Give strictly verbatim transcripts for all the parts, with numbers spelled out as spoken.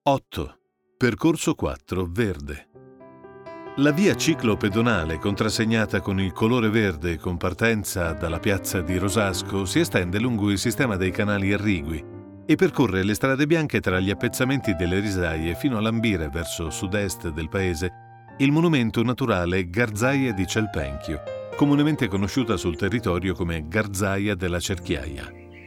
otto. Percorso quattro verde. La via ciclopedonale, contrassegnata con il colore verde con partenza dalla piazza di Rosasco, si estende lungo il sistema dei canali irrigui e percorre le strade bianche tra gli appezzamenti delle risaie fino a lambire verso sud-est del paese il monumento naturale Garzaia di Celpenchio, comunemente conosciuta sul territorio come Garzaia della Cerchiaia.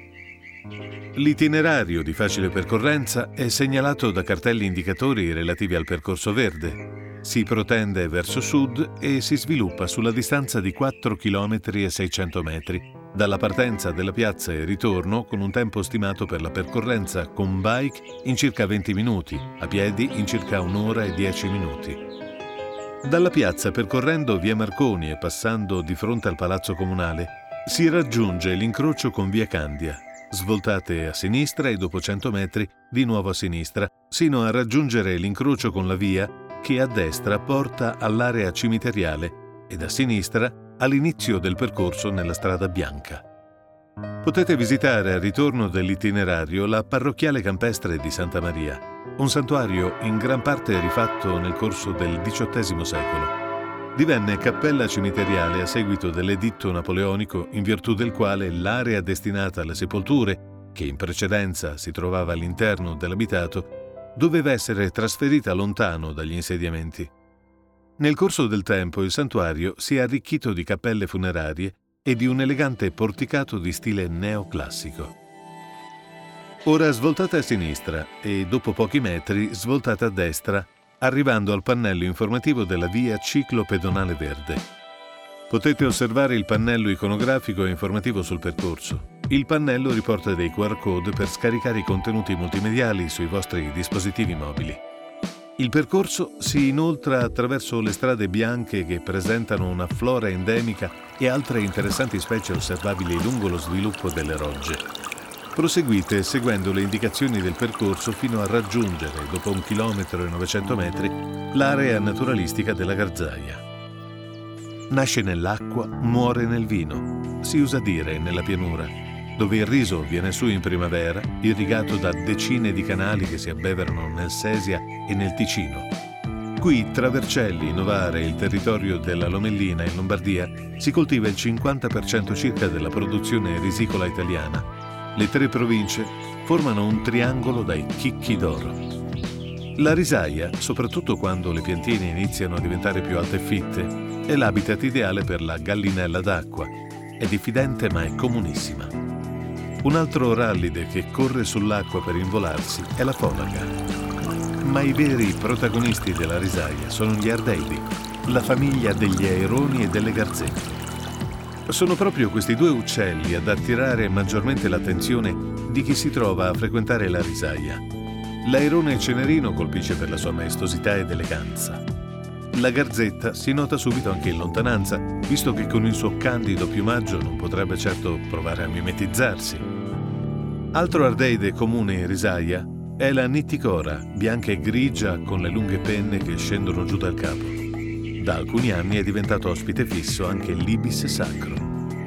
L'itinerario di facile percorrenza è segnalato da cartelli indicatori relativi al percorso verde. Si protende verso sud e si sviluppa sulla distanza di quattro chilometri e seicento metri dalla partenza della piazza e ritorno, con un tempo stimato per la percorrenza con bike in circa venti minuti, a piedi in circa un'ora e dieci minuti. Dalla piazza, percorrendo via Marconi e passando di fronte al Palazzo Comunale, si raggiunge l'incrocio con via Candia. Svoltate a sinistra e dopo cento metri di nuovo a sinistra, sino a raggiungere l'incrocio con la via che a destra porta all'area cimiteriale ed a sinistra all'inizio del percorso nella strada bianca. Potete visitare al ritorno dell'itinerario la parrocchiale campestre di Santa Maria, un santuario in gran parte rifatto nel corso del diciottesimo secolo. Divenne cappella cimiteriale a seguito dell'editto napoleonico in virtù del quale l'area destinata alle sepolture, che in precedenza si trovava all'interno dell'abitato, doveva essere trasferita lontano dagli insediamenti. Nel corso del tempo il santuario si è arricchito di cappelle funerarie e di un elegante porticato di stile neoclassico. Ora svoltate a sinistra e dopo pochi metri svoltate a destra, arrivando al pannello informativo della via ciclopedonale verde. Potete osservare il pannello iconografico e informativo sul percorso. Il pannello riporta dei Q R code per scaricare i contenuti multimediali sui vostri dispositivi mobili. Il percorso si inoltra attraverso le strade bianche che presentano una flora endemica e altre interessanti specie osservabili lungo lo sviluppo delle rogge. Proseguite seguendo le indicazioni del percorso fino a raggiungere, dopo un chilometro e novecento metri, l'area naturalistica della Garzaia. Nasce nell'acqua, muore nel vino, si usa dire nella pianura, dove il riso viene su in primavera, irrigato da decine di canali che si abbeverano nel Sesia e nel Ticino. Qui, tra Vercelli, Novara e il territorio della Lomellina in Lombardia, si coltiva il cinquanta per cento circa della produzione risicola italiana. Le tre province formano un triangolo dai chicchi d'oro. La risaia, soprattutto quando le piantine iniziano a diventare più alte e fitte, è l'habitat ideale per la gallinella d'acqua. È diffidente ma è comunissima. Un altro rallide che corre sull'acqua per involarsi è la fonaca. Ma i veri protagonisti della risaia sono gli ardeidi, la famiglia degli aironi e delle garzette. Sono proprio questi due uccelli ad attirare maggiormente l'attenzione di chi si trova a frequentare la risaia. L'airone cenerino colpisce per la sua maestosità ed eleganza. La garzetta si nota subito anche in lontananza, visto che con il suo candido piumaggio non potrebbe certo provare a mimetizzarsi. Altro ardeide comune in risaia è la nitticora, bianca e grigia con le lunghe penne che scendono giù dal capo. Da alcuni anni è diventato ospite fisso anche l'ibis sacro.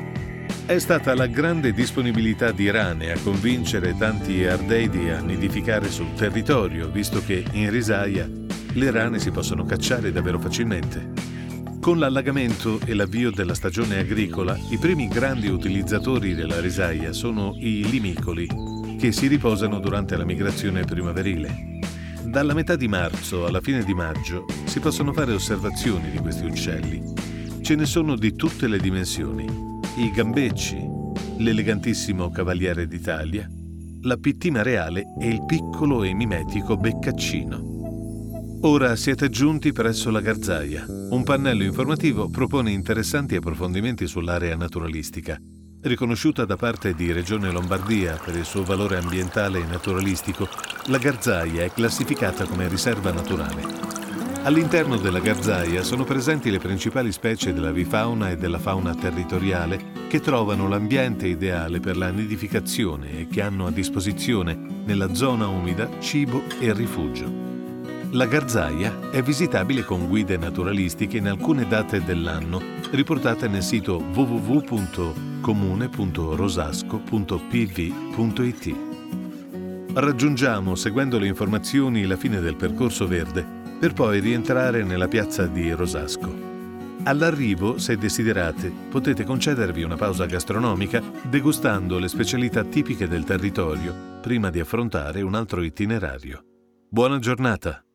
È stata la grande disponibilità di rane a convincere tanti ardeidi a nidificare sul territorio, visto che in risaia le rane si possono cacciare davvero facilmente. Con l'allagamento e l'avvio della stagione agricola, i primi grandi utilizzatori della risaia sono i limicoli, che si riposano durante la migrazione primaverile. Dalla metà di marzo alla fine di maggio si possono fare osservazioni di questi uccelli. Ce ne sono di tutte le dimensioni: i gambecci, l'elegantissimo cavaliere d'Italia, la pittina reale e il piccolo e mimetico beccaccino. Ora siete giunti presso la Garzaia. Un pannello informativo propone interessanti approfondimenti sull'area naturalistica. Riconosciuta da parte di Regione Lombardia per il suo valore ambientale e naturalistico, la Garzaia è classificata come riserva naturale. All'interno della Garzaia sono presenti le principali specie dell'avifauna e della fauna territoriale che trovano l'ambiente ideale per la nidificazione e che hanno a disposizione nella zona umida cibo e rifugio. La Garzaia è visitabile con guide naturalistiche in alcune date dell'anno, riportate nel sito w w w punto comune punto rosasco punto p v punto i t. Raggiungiamo, seguendo le informazioni, la fine del percorso verde, per poi rientrare nella piazza di Rosasco. All'arrivo, se desiderate, potete concedervi una pausa gastronomica degustando le specialità tipiche del territorio prima di affrontare un altro itinerario. Buona giornata!